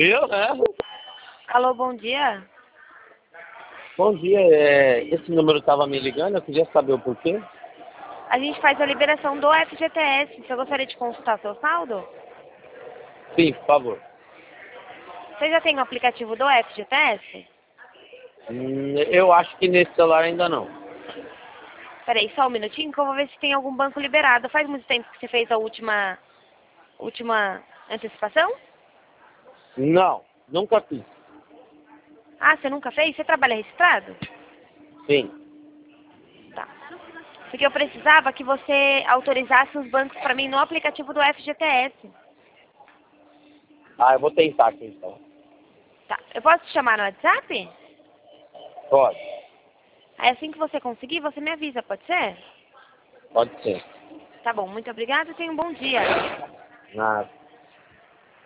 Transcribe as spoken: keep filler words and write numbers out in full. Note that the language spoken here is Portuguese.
Eu, né? Alô, bom dia. Bom dia, é, esse número estava me ligando, eu queria saber o porquê. A gente faz a liberação do F G T S. Você gostaria de consultar seu saldo? Sim, por favor. Você já tem o aplicativo do F G T S? Hum, eu acho que nesse celular ainda não. Peraí, só um minutinho que eu vou ver se tem algum banco liberado. Faz muito tempo que você fez a última, última antecipação? Não, nunca fiz. Ah, você nunca fez? Você trabalha registrado? Sim. Tá. Porque eu precisava que você autorizasse os bancos para mim no aplicativo do F G T S. Ah, eu vou tentar aqui então. Tá. Eu posso te chamar no WhatsApp? Pode, Aí assim que você conseguir, você me avisa, pode ser? pode ser. Tá bom, muito obrigada e tenha um bom dia. Nada.